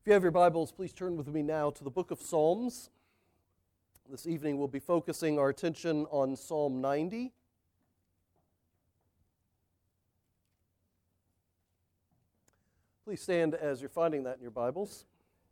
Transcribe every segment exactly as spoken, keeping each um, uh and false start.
If you have your Bibles, please turn with me now to the book of Psalms. This evening we'll be focusing our attention on Psalm ninety. Please stand as you're finding that in your Bibles.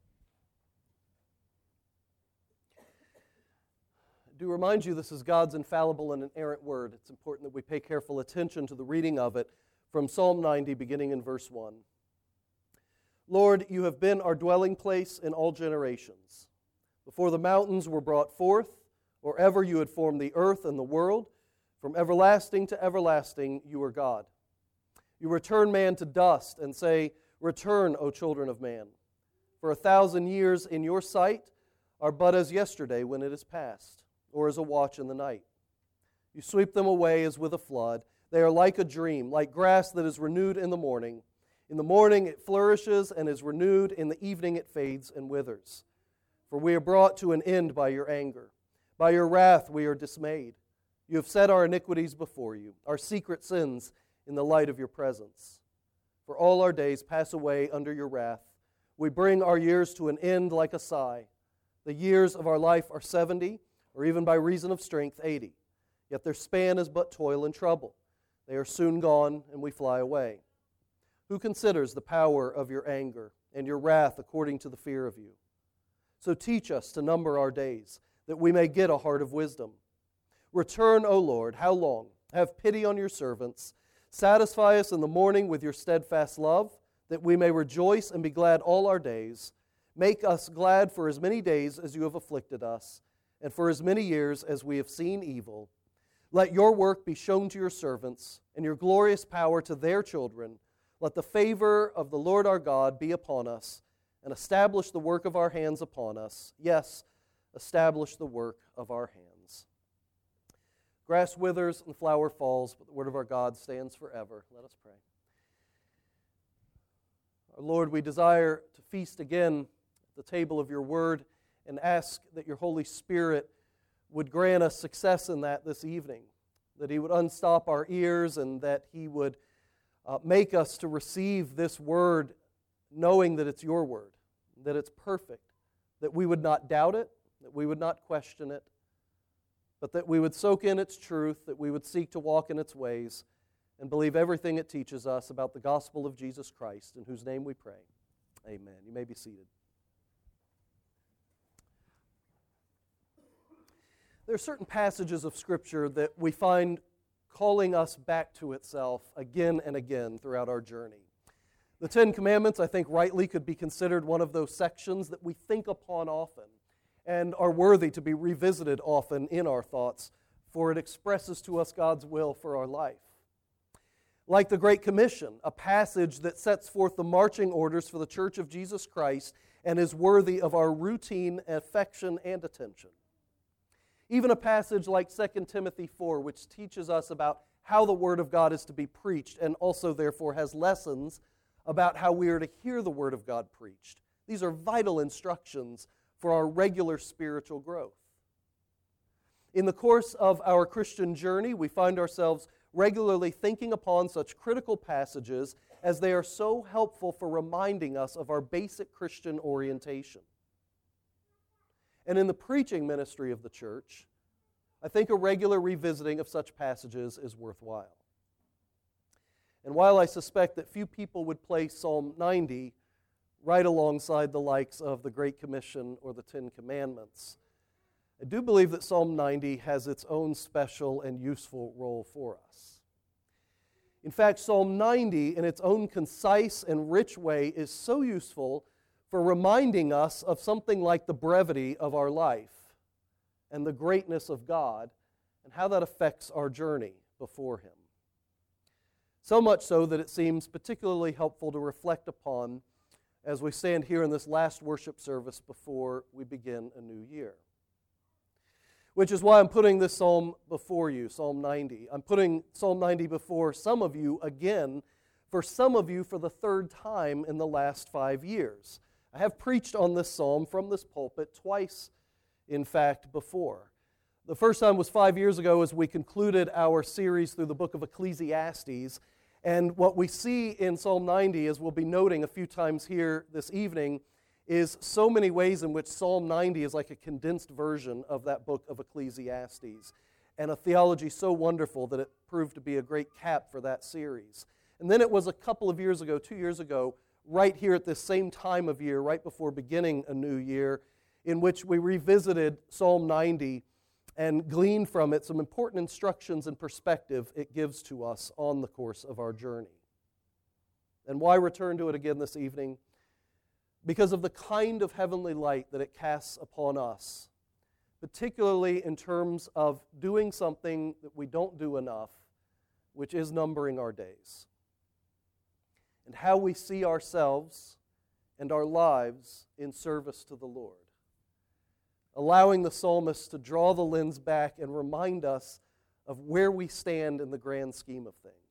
I do remind you this is God's infallible and inerrant word. It's important that we pay careful attention to the reading of it from Psalm ninety, beginning in verse one. Lord, you have been our dwelling place in all generations. Before the mountains were brought forth, or ever you had formed the earth and the world, from everlasting to everlasting you are God. You return man to dust and say, "Return, O children of man. For a thousand years in your sight are but as yesterday when it is past, or as a watch in the night. You sweep them away as with a flood. They are like a dream, like grass that is renewed in the morning. In the morning it flourishes and is renewed. In the evening it fades and withers. For we are brought to an end by your anger. By your wrath we are dismayed. You have set our iniquities before you, our secret sins in the light of your presence. For all our days pass away under your wrath. We bring our years to an end like a sigh. The years of our life are seventy, or even by reason of strength eighty. Yet their span is but toil and trouble. They are soon gone, and we fly away. Who considers the power of your anger and your wrath according to the fear of you? So teach us to number our days, that we may get a heart of wisdom. Return, O Lord, how long? Have pity on your servants. Satisfy us in the morning with your steadfast love, that we may rejoice and be glad all our days. Make us glad for as many days as you have afflicted us, and for as many years as we have seen evil. Let your work be shown to your servants, and your glorious power to their children. Let the favor of the Lord our God be upon us, and establish the work of our hands upon us. Yes, establish the work of our hands. Grass withers and flower falls, but the word of our God stands forever. Let us pray. Our Lord, we desire to feast again at the table of your word and ask that your Holy Spirit would grant us success in that this evening, that he would unstop our ears and that he would uh, make us to receive this word knowing that it's your word, that it's perfect, that we would not doubt it, that we would not question it, but that we would soak in its truth, that we would seek to walk in its ways, and believe everything it teaches us about the gospel of Jesus Christ, in whose name we pray. Amen. You may be seated. There are certain passages of Scripture that we find calling us back to itself again and again throughout our journey. The Ten Commandments, I think, rightly could be considered one of those sections that we think upon often and are worthy to be revisited often in our thoughts, for it expresses to us God's will for our life. Like the Great Commission, a passage that sets forth the marching orders for the Church of Jesus Christ and is worthy of our routine affection and attention. Even a passage like Second Timothy four, which teaches us about how the Word of God is to be preached and also therefore has lessons about how we are to hear the Word of God preached. These are vital instructions for our regular spiritual growth. In the course of our Christian journey, we find ourselves regularly thinking upon such critical passages as they are so helpful for reminding us of our basic Christian orientation. And in the preaching ministry of the church, I think a regular revisiting of such passages is worthwhile. And while I suspect that few people would place Psalm ninety right alongside the likes of the Great Commission or the Ten Commandments, I do believe that Psalm ninety has its own special and useful role for us. In fact, Psalm ninety, in its own concise and rich way, is so useful for reminding us of something like the brevity of our life and the greatness of God and how that affects our journey before Him. So much so that it seems particularly helpful to reflect upon as we stand here in this last worship service before we begin a new year. Which is why I'm putting this psalm before you, Psalm ninety. I'm putting Psalm ninety before some of you again, for some of you for the third time in the last five years. I have preached on this psalm from this pulpit twice, in fact, before. The first time was five years ago as we concluded our series through the book of Ecclesiastes. And what we see in Psalm ninety, as we'll be noting a few times here this evening, is so many ways in which Psalm ninety is like a condensed version of that book of Ecclesiastes, and a theology so wonderful that it proved to be a great cap for that series. And then it was a couple of years ago, two years ago, right here at this same time of year, right before beginning a new year, in which we revisited Psalm ninety and gleaned from it some important instructions and perspective it gives to us on the course of our journey. And why return to it again this evening? Because of the kind of heavenly light that it casts upon us, particularly in terms of doing something that we don't do enough, which is numbering our days, and how we see ourselves and our lives in service to the Lord, allowing the psalmist to draw the lens back and remind us of where we stand in the grand scheme of things.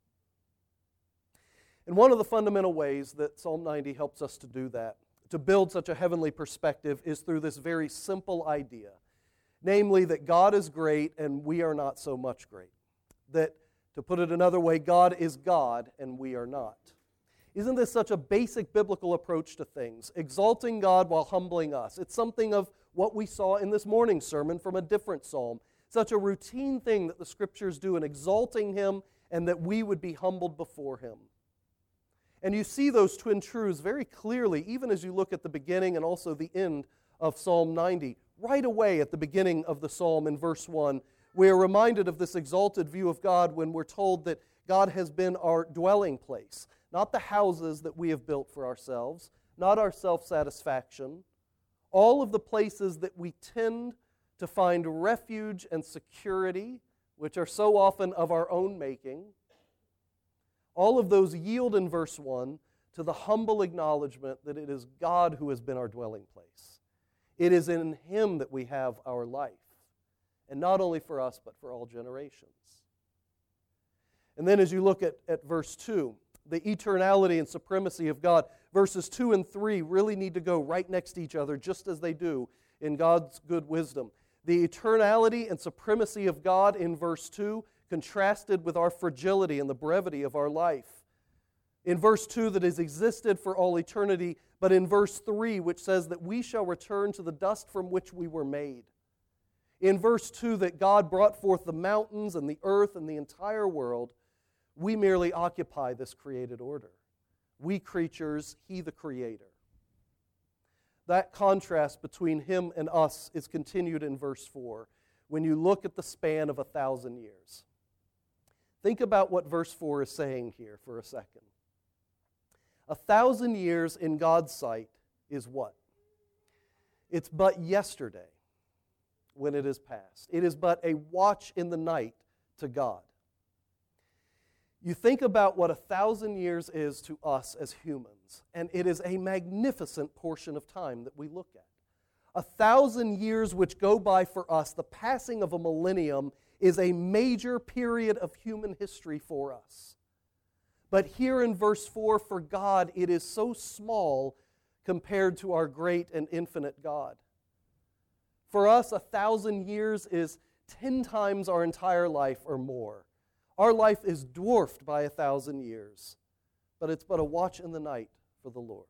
And one of the fundamental ways that Psalm ninety helps us to do that, to build such a heavenly perspective, is through this very simple idea, namely that God is great and we are not so much great. That, to put it another way, God is God and we are not. Isn't this such a basic biblical approach to things? Exalting God while humbling us. It's something of what we saw in this morning's sermon from a different psalm. Such a routine thing that the Scriptures do in exalting Him and that we would be humbled before Him. And you see those twin truths very clearly, even as you look at the beginning and also the end of Psalm ninety. Right away at the beginning of the psalm in verse one, we are reminded of this exalted view of God when we're told that God has been our dwelling place. Not the houses that we have built for ourselves, not our self-satisfaction, all of the places that we tend to find refuge and security, which are so often of our own making. All of those yield in verse one to the humble acknowledgement that it is God who has been our dwelling place. It is in Him that we have our life, and not only for us, but for all generations. And then as you look at, at verse two, the eternality and supremacy of God, verses two and three really need to go right next to each other, just as they do in God's good wisdom. The eternality and supremacy of God in verse two contrasted with our fragility and the brevity of our life. In verse two, that has existed for all eternity, but in verse three, which says that we shall return to the dust from which we were made. In verse two, that God brought forth the mountains and the earth and the entire world. We merely occupy this created order. We creatures, He the Creator. That contrast between Him and us is continued in verse four, when you look at the span of a thousand years. Think about what verse four is saying here for a second. A thousand years in God's sight is what? It's but yesterday when it is past. It is but a watch in the night to God. You think about what a thousand years is to us as humans, and it is a magnificent portion of time that we look at. A thousand years which go by for us, the passing of a millennium, is a major period of human history for us. But here in verse four, for God, it is so small compared to our great and infinite God. For us, a thousand years is ten times our entire life or more. Our life is dwarfed by a thousand years, but it's but a watch in the night for the Lord.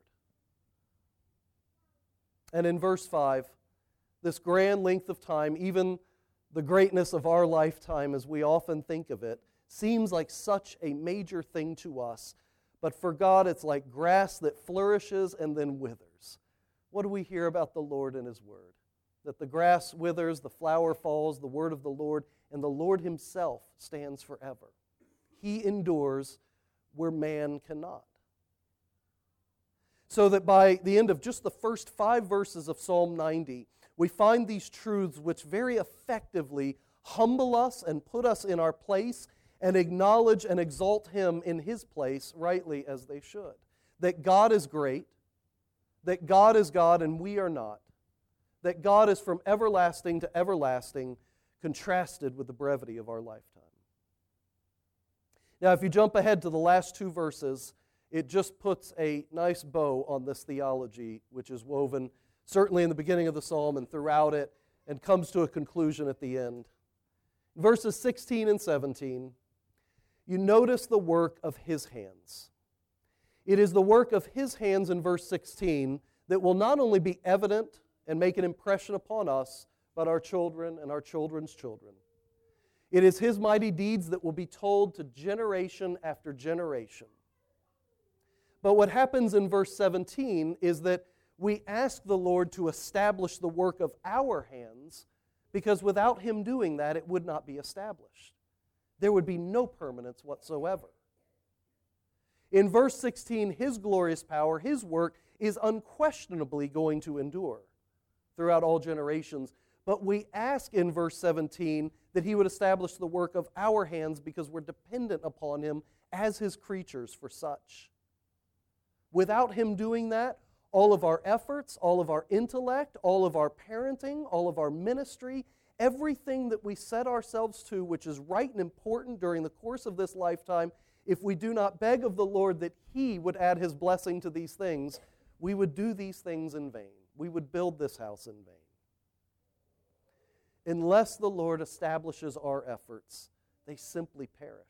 And in verse five, this grand length of time, even the greatness of our lifetime as we often think of it, seems like such a major thing to us, but for God it's like grass that flourishes and then withers. What do we hear about the Lord and His Word? That the grass withers, the flower falls, the word of the Lord, and the Lord Himself stands forever. He endures where man cannot. So that by the end of just the first five verses of Psalm ninety, we find these truths which very effectively humble us and put us in our place and acknowledge and exalt Him in His place rightly as they should. That God is great, that God is God and we are not, that God is from everlasting to everlasting, contrasted with the brevity of our lifetime. Now, if you jump ahead to the last two verses, it just puts a nice bow on this theology, which is woven certainly in the beginning of the psalm and throughout it, and comes to a conclusion at the end. Verses sixteen and seventeen, you notice the work of His hands. It is the work of His hands in verse sixteen that will not only be evident and make an impression upon us, but our children and our children's children. It is His mighty deeds that will be told to generation after generation. But what happens in verse seventeen is that we ask the Lord to establish the work of our hands, because without Him doing that, it would not be established. There would be no permanence whatsoever. In verse sixteen, His glorious power, His work, is unquestionably going to endure throughout all generations. But we ask in verse seventeen that He would establish the work of our hands because we're dependent upon Him as His creatures for such. Without Him doing that, all of our efforts, all of our intellect, all of our parenting, all of our ministry, everything that we set ourselves to, which is right and important during the course of this lifetime, if we do not beg of the Lord that He would add His blessing to these things, we would do these things in vain. We would build this house in vain. Unless the Lord establishes our efforts, they simply perish.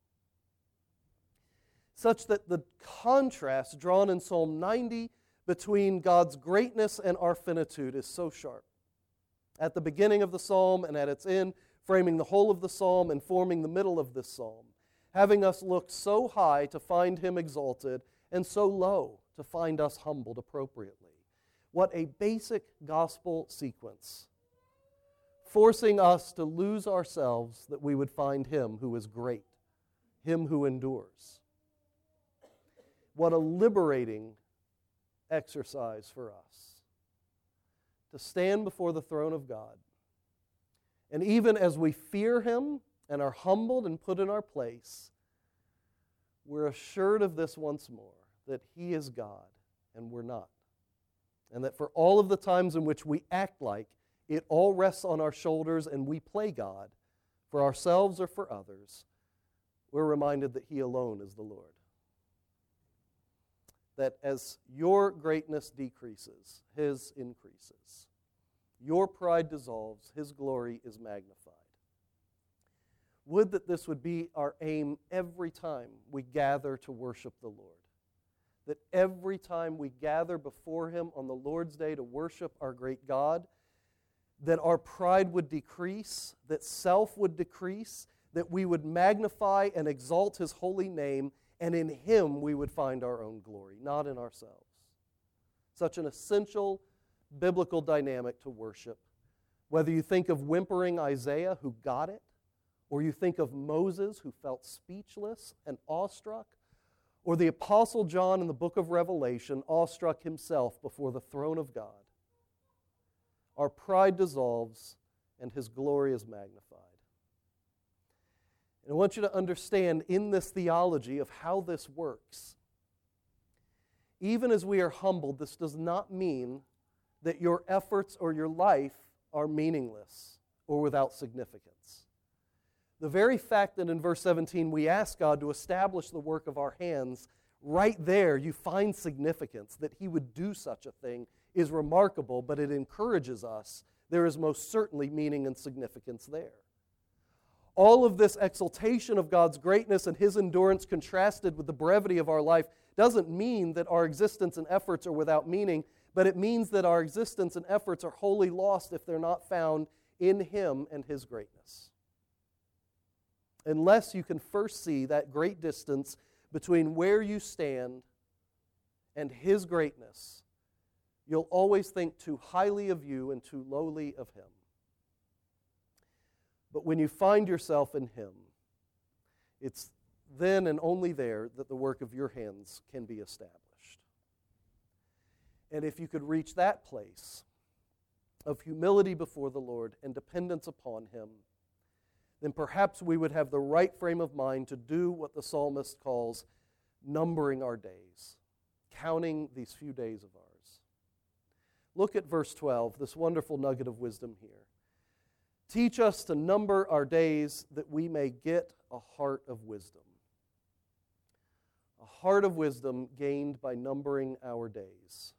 Such that the contrast drawn in Psalm ninety between God's greatness and our finitude is so sharp. At the beginning of the psalm and at its end, framing the whole of the psalm and forming the middle of this psalm, having us look so high to find Him exalted and so low to find us humbled appropriately. What a basic gospel sequence, forcing us to lose ourselves that we would find Him who is great, Him who endures. What a liberating exercise for us to stand before the throne of God. And even as we fear Him and are humbled and put in our place, we're assured of this once more, that He is God and we're not. And that for all of the times in which we act like it all rests on our shoulders and we play God, for ourselves or for others, we're reminded that He alone is the Lord. That as your greatness decreases, His increases. Your pride dissolves, His glory is magnified. Would that this would be our aim every time we gather to worship the Lord. That every time we gather before Him on the Lord's Day to worship our great God, that our pride would decrease, that self would decrease, that we would magnify and exalt His holy name, and in Him we would find our own glory, not in ourselves. Such an essential biblical dynamic to worship. Whether you think of whimpering Isaiah who got it, or you think of Moses who felt speechless and awestruck, or the Apostle John in the book of Revelation awestruck himself before the throne of God. Our pride dissolves and His glory is magnified. And I want you to understand in this theology of how this works, even as we are humbled, this does not mean that your efforts or your life are meaningless or without significance. The very fact that in verse seventeen we ask God to establish the work of our hands, right there you find significance. That He would do such a thing is remarkable, but it encourages us. There is most certainly meaning and significance there. All of this exaltation of God's greatness and His endurance contrasted with the brevity of our life doesn't mean that our existence and efforts are without meaning, but it means that our existence and efforts are wholly lost if they're not found in Him and His greatness. Unless you can first see that great distance between where you stand and His greatness, you'll always think too highly of you and too lowly of Him. But when you find yourself in Him, it's then and only there that the work of your hands can be established. And if you could reach that place of humility before the Lord and dependence upon Him, then perhaps we would have the right frame of mind to do what the psalmist calls numbering our days, counting these few days of ours. Look at verse twelve, this wonderful nugget of wisdom here. Teach us to number our days that we may get a heart of wisdom. A heart of wisdom gained by numbering our days.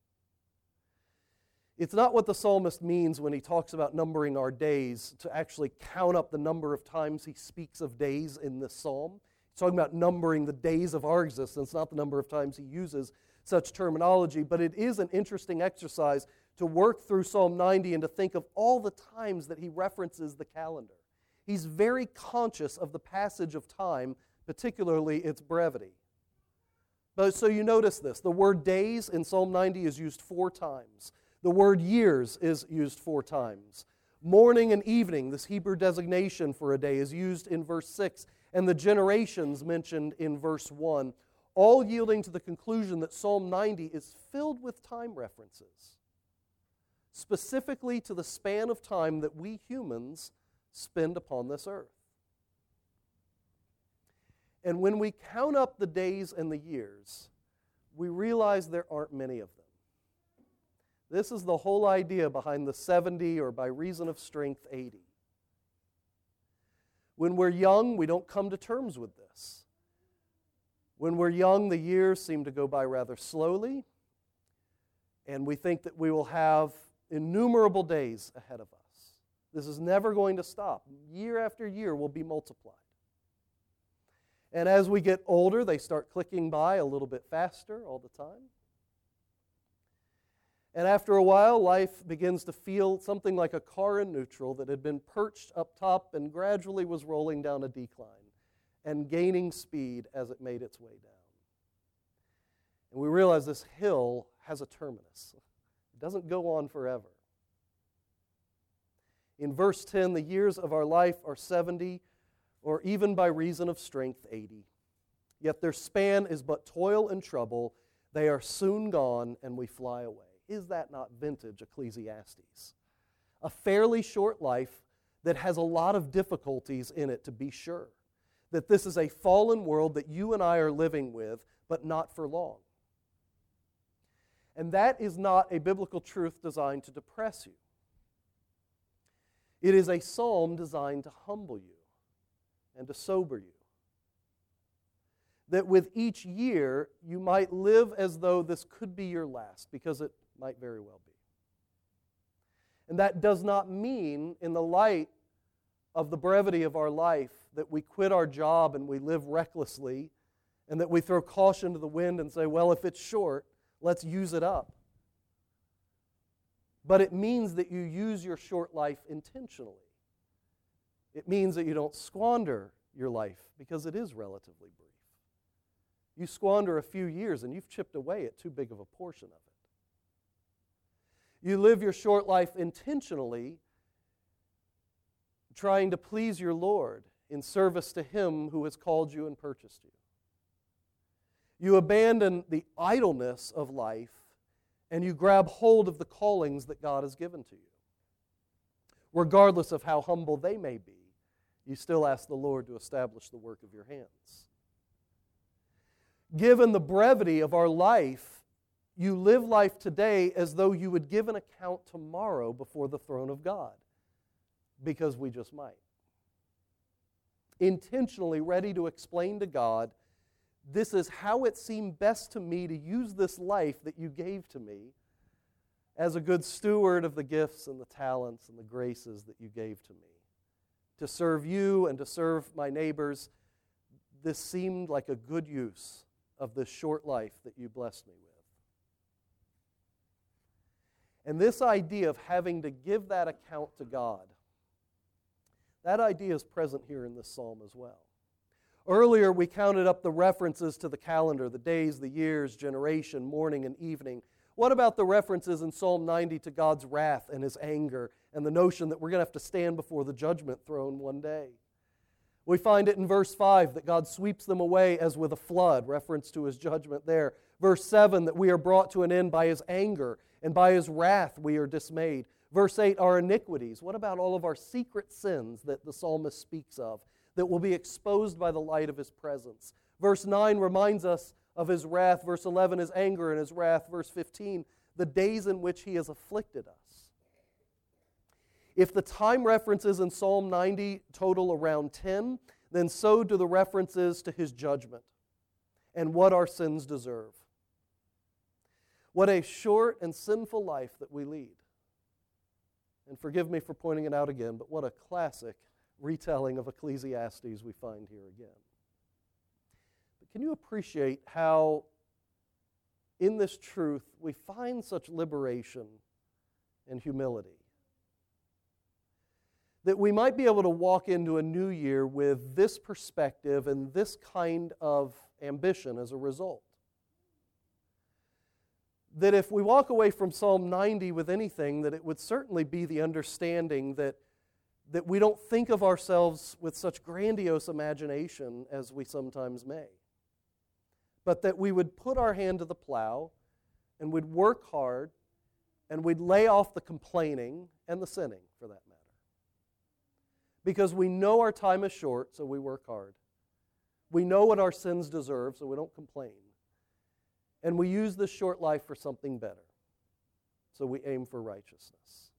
It's not what the psalmist means when he talks about numbering our days to actually count up the number of times he speaks of days in this psalm. He's talking about numbering the days of our existence, not the number of times he uses such terminology, but it is an interesting exercise to work through Psalm ninety and to think of all the times that he references the calendar. He's very conscious of the passage of time, particularly its brevity. But so you notice this. The word days in Psalm ninety is used four times. The word years is used four times. Morning and evening, this Hebrew designation for a day, is used in verse six, and the generations mentioned in verse one, all yielding to the conclusion that Psalm ninety is filled with time references, specifically to the span of time that we humans spend upon this earth. And when we count up the days and the years, we realize there aren't many of them. This is the whole idea behind the seventy, or by reason of strength, eighty. When we're young, we don't come to terms with this. When we're young, the years seem to go by rather slowly, and we think that we will have innumerable days ahead of us. This is never going to stop. Year after year will be multiplied. And as we get older, they start clicking by a little bit faster all the time. And after a while, life begins to feel something like a car in neutral that had been perched up top and gradually was rolling down a decline and gaining speed as it made its way down. And we realize this hill has a terminus. It doesn't go on forever. In verse ten, the years of our life are seventy, or even by reason of strength, eighty. Yet their span is but toil and trouble. They are soon gone, and we fly away. Is that not vintage Ecclesiastes? A fairly short life that has a lot of difficulties in it, to be sure. That this is a fallen world that you and I are living with, but not for long. And that is not a biblical truth designed to depress you. It is a psalm designed to humble you and to sober you. That with each year, you might live as though this could be your last, because it might very well be. And that does not mean, in the light of the brevity of our life, that we quit our job and we live recklessly, and that we throw caution to the wind and say, well, if it's short, let's use it up. But it means that you use your short life intentionally. It means that you don't squander your life, because it is relatively brief. You squander a few years and you've chipped away at too big of a portion of it. You live your short life intentionally, trying to please your Lord in service to Him who has called you and purchased you. You abandon the idleness of life and you grab hold of the callings that God has given to you. Regardless of how humble they may be, you still ask the Lord to establish the work of your hands. Given the brevity of our life, you live life today as though you would give an account tomorrow before the throne of God, because we just might. Intentionally ready to explain to God, this is how it seemed best to me to use this life that you gave to me as a good steward of the gifts and the talents and the graces that you gave to me. To serve you and to serve my neighbors, this seemed like a good use of this short life that you blessed me with. And this idea of having to give that account to God, that idea is present here in this psalm as well. Earlier, we counted up the references to the calendar, the days, the years, generation, morning, and evening. What about the references in Psalm ninety to God's wrath and His anger and the notion that we're going to have to stand before the judgment throne one day? We find it in verse five that God sweeps them away as with a flood, reference to His judgment there. Verse seven, that we are brought to an end by His anger, and by His wrath we are dismayed. Verse eight, our iniquities. What about all of our secret sins that the psalmist speaks of, that will be exposed by the light of His presence? Verse nine reminds us of His wrath. Verse eleven, His anger and His wrath. Verse fifteen, the days in which He has afflicted us. If the time references in Psalm ninety total around ten, then so do the references to His judgment and what our sins deserve. What a short and sinful life that we lead. And forgive me for pointing it out again, but what a classic retelling of Ecclesiastes we find here again. But can you appreciate how in this truth, we find such liberation and humility. That we might be able to walk into a new year with this perspective and this kind of ambition as a result. That if we walk away from Psalm ninety with anything, that it would certainly be the understanding that, that we don't think of ourselves with such grandiose imagination as we sometimes may. But that we would put our hand to the plow and we'd work hard and we'd lay off the complaining and the sinning, for that matter. Because we know our time is short, so we work hard. We know what our sins deserve, so we don't complain. And we use this short life for something better, so we aim for righteousness.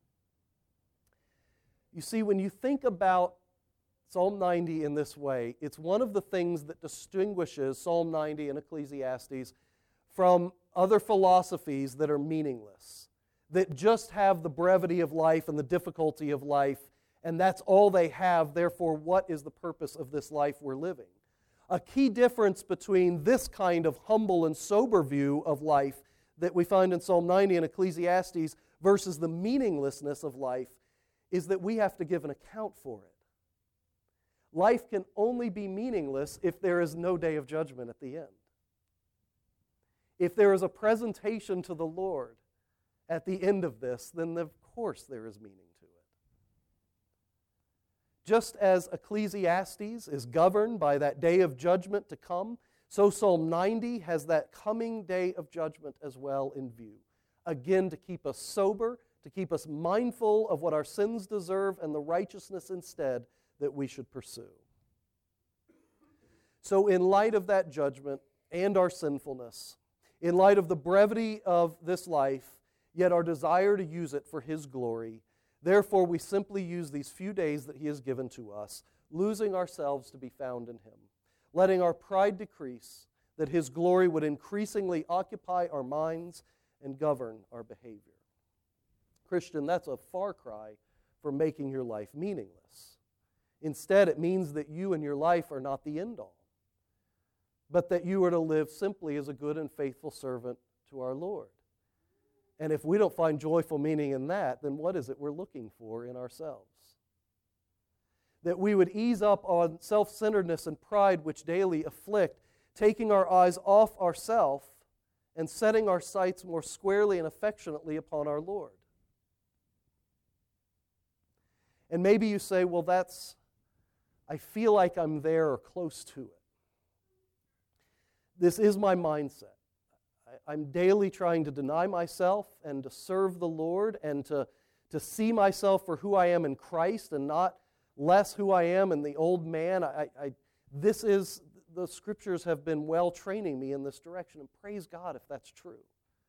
You see, when you think about Psalm ninety in this way, it's one of the things that distinguishes Psalm ninety and Ecclesiastes from other philosophies that are meaningless, that just have the brevity of life and the difficulty of life, and that's all they have. Therefore, what is the purpose of this life we're living? A key difference between this kind of humble and sober view of life that we find in Psalm ninety and Ecclesiastes versus the meaninglessness of life is that we have to give an account for it. Life can only be meaningless if there is no day of judgment at the end. If there is a presentation to the Lord at the end of this, then of course there is meaning to it. Just as Ecclesiastes is governed by that day of judgment to come, so Psalm ninety has that coming day of judgment as well in view. Again, to keep us sober, to keep us mindful of what our sins deserve and the righteousness instead that we should pursue. So in light of that judgment and our sinfulness, in light of the brevity of this life, yet our desire to use it for His glory, therefore we simply use these few days that He has given to us, losing ourselves to be found in Him, letting our pride decrease, that His glory would increasingly occupy our minds and govern our behavior. Christian, that's a far cry from making your life meaningless. Instead, it means that you and your life are not the end all, but that you are to live simply as a good and faithful servant to our Lord. And if we don't find joyful meaning in that, then what is it we're looking for in ourselves? That we would ease up on self-centeredness and pride which daily afflict, taking our eyes off ourself and setting our sights more squarely and affectionately upon our Lord. And maybe you say, well, that's, I feel like I'm there or close to it. This is my mindset. I, I'm daily trying to deny myself and to serve the Lord and to, to see myself for who I am in Christ and not less who I am in the old man. I, I, this is, the Scriptures have been well training me in this direction, and praise God if that's true.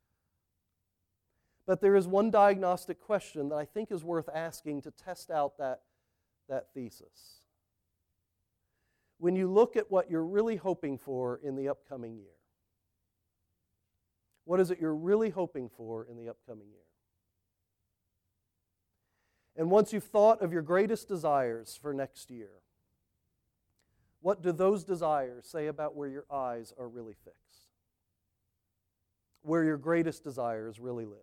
But there is one diagnostic question that I think is worth asking to test out that, that thesis. When you look at what you're really hoping for in the upcoming year, what is it you're really hoping for in the upcoming year? And once you've thought of your greatest desires for next year, what do those desires say about where your eyes are really fixed? Where your greatest desires really live?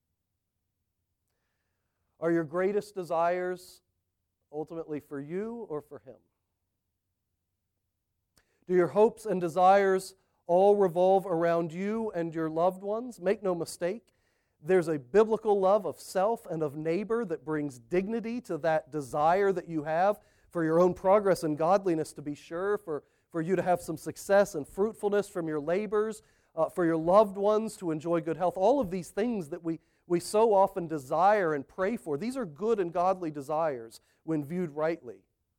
Are your greatest desires ultimately for you or for Him? Do your hopes and desires all revolve around you and your loved ones? Make no mistake, there's a biblical love of self and of neighbor that brings dignity to that desire that you have for your own progress and godliness, to be sure, for, for you to have some success and fruitfulness from your labors, uh, for your loved ones to enjoy good health. All of these things that we, we so often desire and pray for, these are good and godly desires when viewed rightly.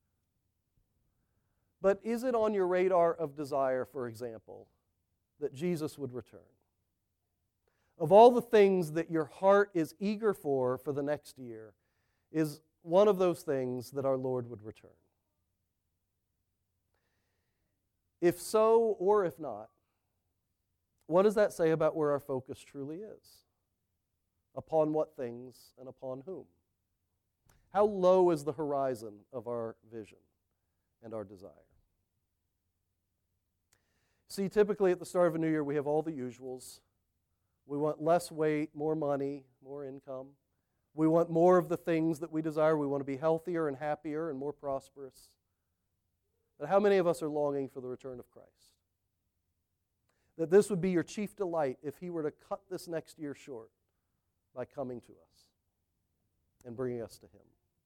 But is it on your radar of desire, for example, that Jesus would return? Of all the things that your heart is eager for for the next year, is one of those things that our Lord would return? If so, or if not, what does that say about where our focus truly is? Upon what things and upon whom? How low is the horizon of our vision and our desire? See, typically at the start of a new year, we have all the usuals. We want less weight, more money, more income. We want more of the things that we desire. We want to be healthier and happier and more prosperous. But how many of us are longing for the return of Christ? That this would be your chief delight if He were to cut this next year short by coming to us and bringing us to Him.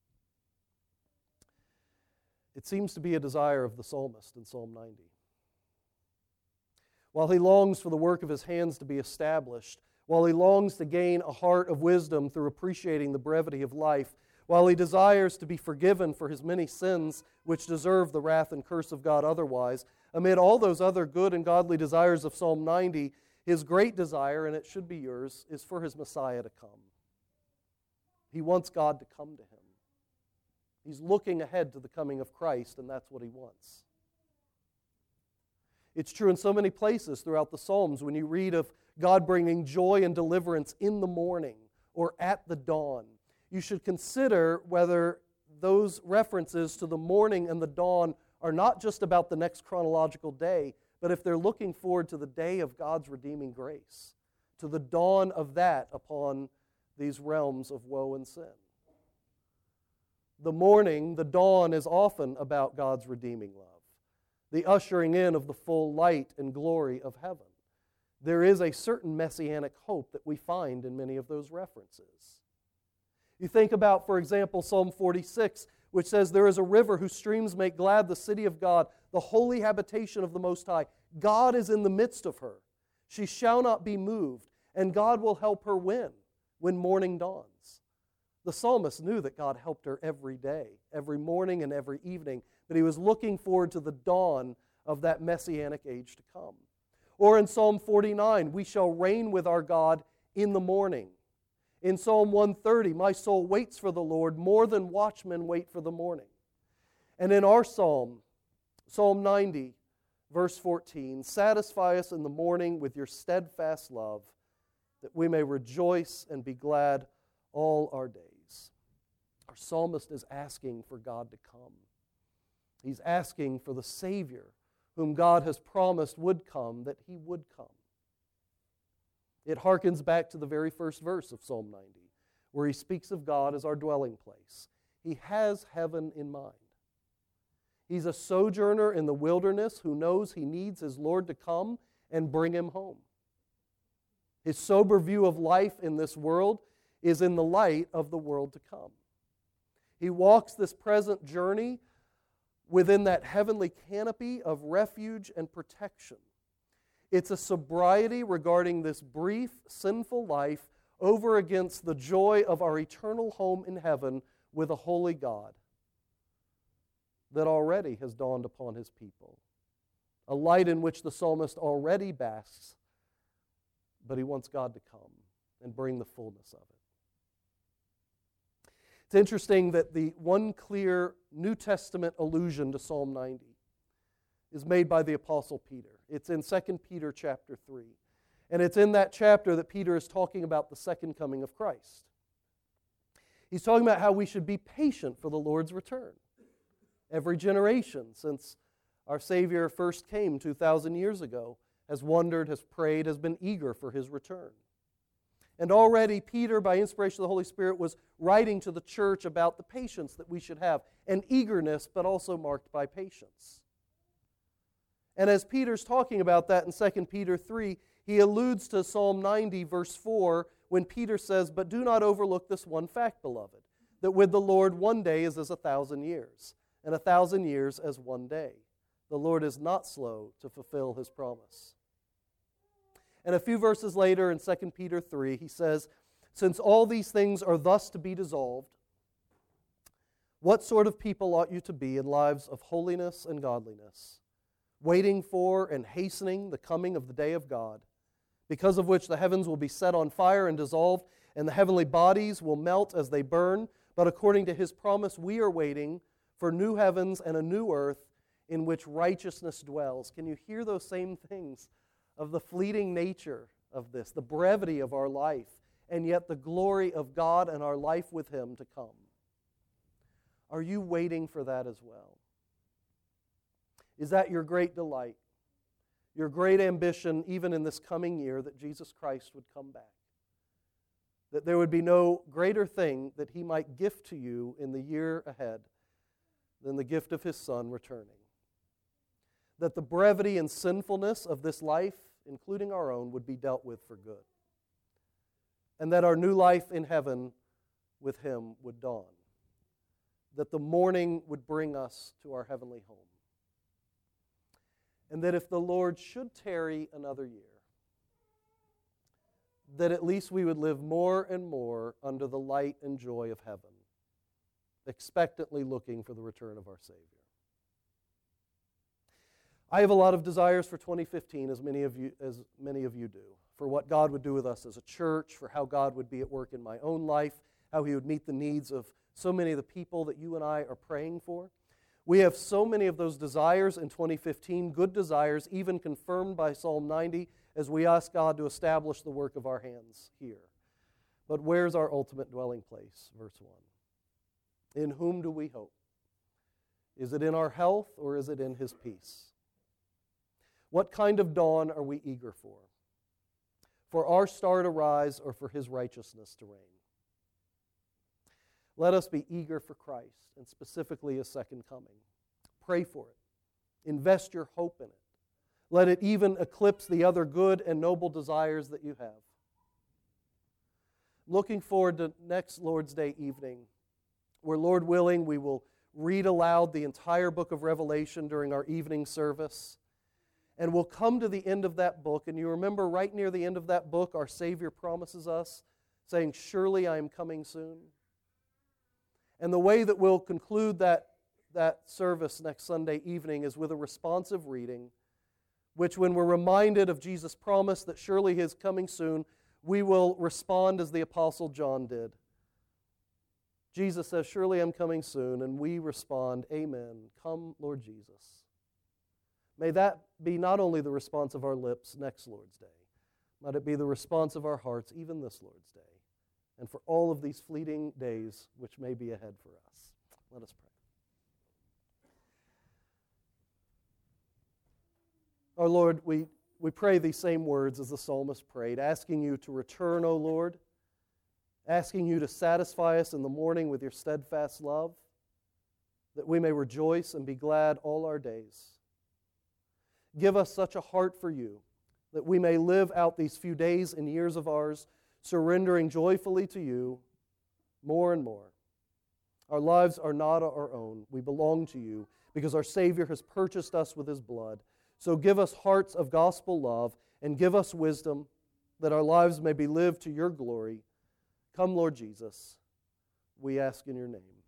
It seems to be a desire of the psalmist in Psalm ninety. While he longs for the work of his hands to be established, while he longs to gain a heart of wisdom through appreciating the brevity of life, while he desires to be forgiven for his many sins which deserve the wrath and curse of God otherwise, amid all those other good and godly desires of Psalm ninety, his great desire, and it should be yours, is for his Messiah to come. He wants God to come to him. He's looking ahead to the coming of Christ, and that's what he wants. It's true in so many places throughout the Psalms when you read of God bringing joy and deliverance in the morning or at the dawn. You should consider whether those references to the morning and the dawn are not just about the next chronological day, but if they're looking forward to the day of God's redeeming grace, to the dawn of that upon these realms of woe and sin. The morning, the dawn, is often about God's redeeming love, the ushering in of the full light and glory of heaven. There is a certain messianic hope that we find in many of those references. You think about, for example, Psalm forty-six, which says, "There is a river whose streams make glad the city of God, the holy habitation of the Most High. God is in the midst of her. She shall not be moved, and God will help her win when morning dawns." The psalmist knew that God helped her every day, every morning and every evening, but he was looking forward to the dawn of that messianic age to come. Or in Psalm forty-nine, "We shall reign with our God in the morning." In Psalm one thirty, "My soul waits for the Lord more than watchmen wait for the morning." And in our psalm, Psalm ninety, verse fourteen, "Satisfy us in the morning with your steadfast love, that we may rejoice and be glad all our days." Our psalmist is asking for God to come. He's asking for the Savior whom God has promised would come, that He would come. It harkens back to the very first verse of Psalm ninety, where he speaks of God as our dwelling place. He has heaven in mind. He's a sojourner in the wilderness who knows he needs his Lord to come and bring him home. His sober view of life in this world is in the light of the world to come. He walks this present journey within that heavenly canopy of refuge and protection. It's a sobriety regarding this brief, sinful life over against the joy of our eternal home in heaven with a holy God that already has dawned upon His people. A light in which the psalmist already basks, but he wants God to come and bring the fullness of it. It's interesting that the one clear New Testament allusion to Psalm ninety is made by the Apostle Peter. It's in Second Peter chapter three. And it's in that chapter that Peter is talking about the second coming of Christ. He's talking about how we should be patient for the Lord's return. Every generation since our Savior first came two thousand years ago has wondered, has prayed, has been eager for His return. And already Peter, by inspiration of the Holy Spirit, was writing to the church about the patience that we should have, an eagerness, but also marked by patience. And as Peter's talking about that in Second Peter three, he alludes to Psalm ninety, verse four, when Peter says, "But do not overlook this one fact, beloved, that with the Lord one day is as a thousand years, and a thousand years as one day. The Lord is not slow to fulfill His promise." And a few verses later in Second Peter three, he says, "Since all these things are thus to be dissolved, what sort of people ought you to be in lives of holiness and godliness, waiting for and hastening the coming of the day of God, because of which the heavens will be set on fire and dissolved, and the heavenly bodies will melt as they burn. But according to His promise, we are waiting for new heavens and a new earth in which righteousness dwells." Can you hear those same things of the fleeting nature of this, the brevity of our life, and yet the glory of God and our life with Him to come? Are you waiting for that as well? Is that your great delight? your great ambition, even in this coming year, that Jesus Christ would come back. That there would be no greater thing that He might gift to you in the year ahead than the gift of His Son returning. That the brevity and sinfulness of this life, including our own, would be dealt with for good. And that our new life in heaven with Him would dawn. That the morning would bring us to our heavenly home. And that if the Lord should tarry another year, that at least we would live more and more under the light and joy of heaven, expectantly looking for the return of our Savior. I have a lot of desires for twenty fifteen, as many of you as many of you do, for what God would do with us as a church, for how God would be at work in my own life, how He would meet the needs of so many of the people that you and I are praying for. We have so many of those desires in twenty fifteen, good desires, even confirmed by Psalm ninety, as we ask God to establish the work of our hands here. But where's our ultimate dwelling place? Verse one. In whom do we hope? Is it in our health or is it in His peace? What kind of dawn are we eager for? For our star to rise or for His righteousness to reign? Let us be eager for Christ, and specifically His second coming. Pray for it. Invest your hope in it. Let it even eclipse the other good and noble desires that you have. Looking forward to next Lord's Day evening, where, Lord willing, we will read aloud the entire book of Revelation during our evening service. And we'll come to the end of that book, and you remember right near the end of that book, our Savior promises us, saying, "Surely I am coming soon." And the way that we'll conclude that, that service next Sunday evening is with a responsive reading, which, when we're reminded of Jesus' promise that surely He is coming soon, we will respond as the Apostle John did. Jesus says, "Surely I'm coming soon," and we respond, "Amen. Come, Lord Jesus." May that be not only the response of our lips next Lord's Day, let it be the response of our hearts even this Lord's Day, and for all of these fleeting days which may be ahead for us. Let us pray. Our Lord, we, we pray these same words as the psalmist prayed, asking You to return, O Lord, asking You to satisfy us in the morning with Your steadfast love, that we may rejoice and be glad all our days. Give us such a heart for You, that we may live out these few days and years of ours, surrendering joyfully to You more and more. Our lives are not our own. We belong to You because our Savior has purchased us with His blood. So give us hearts of gospel love and give us wisdom that our lives may be lived to Your glory. Come, Lord Jesus, we ask in Your name.